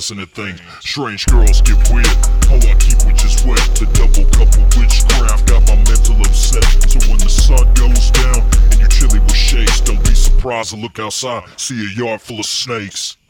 passing a thing. Strange girls get weird. How I keep witches wet to double couple witchcraft. Got my mental upset. So when the sun goes down and you're chilly with shakes, don't be surprised to look outside, see a yard full of snakes.